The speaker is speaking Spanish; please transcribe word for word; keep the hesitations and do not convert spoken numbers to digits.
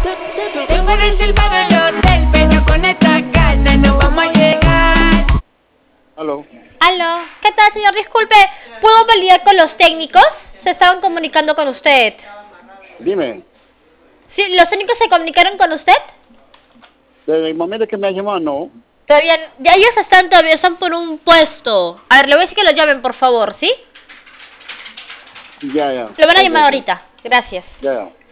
Tengo reservado el hotel, pero con esta gana no vamos a llegar. Aló. Aló, ¿qué tal, señor? Disculpe, ¿puedo validar con los técnicos? Se estaban comunicando con usted. Dime, ¿Sí, los técnicos se comunicaron con usted? desde el momento que me ha llamado, no. Todavía, ya ellos están todavía, están por un puesto. A ver, le voy a decir que lo llamen, por favor, ¿sí? Ya, ya. Lo van a Ok, llamar ok. ahorita. Gracias. Ya, ya.